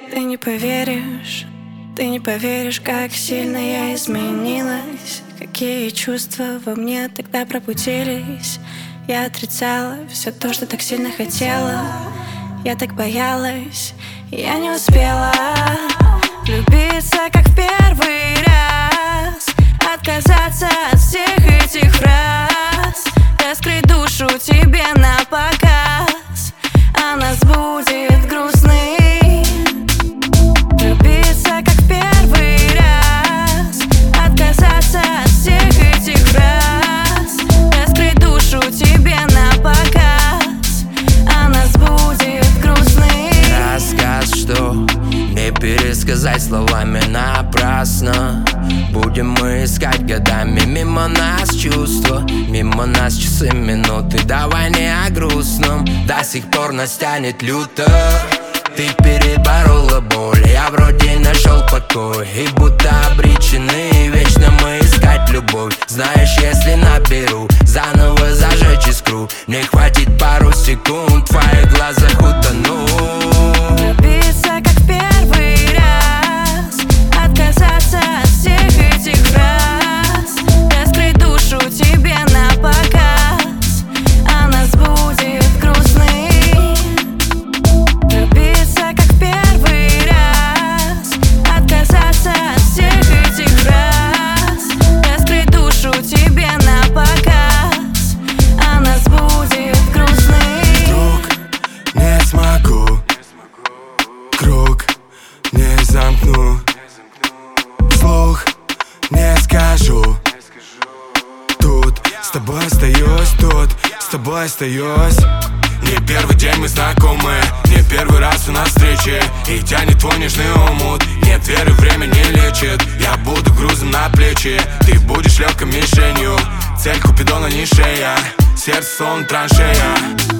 Ты не поверишь, как сильно я изменилась, какие чувства во мне тогда пробудились. Я отрицала все то, что так сильно хотела. Я так боялась, я не успела влюбиться, как в первый раз, отказаться от всех этих фраз, раскрыть душу тебе на показ, а нас будет грустный. Влюбиться, как в первый раз, отказаться от всех этих фраз, раскрыть душу тебе на показ, а нас будет грустный. Рассказ, что не пересказать словами напрасно. Будем мы искать годами мимо нас чувства, мимо нас часы, минуты. Давай не о грустном, до сих пор нас тянет люто. Ты переборола боль, я вроде нашел покой, и будто обречены вечно мы искать любовь. Знаешь, если наберу, заново зажечь искру, мне хватит пару секунд, в твоих глазах утону. Влюбиться, как в первый раз, отказаться от всех этих фраз, раскрыть душу тебе на показ, а нас будет грустный. Влюбиться, как в первый раз, отказаться от всех этих фраз, раскрыть душу тебе на показ, а нас будет грустный. Вдруг не смогу, круг не замкну, вслух не скажу. Тут с тобой остаюсь, тут с тобой остаюсь. Не первый день мы знакомы, не первый раз у нас встречи, и тянет твой нежный омут. Нет веры, время не лечит, я буду грузом на плечи, ты будешь легкой мишенью. Цель Купидона не шея, сердце словно траншея.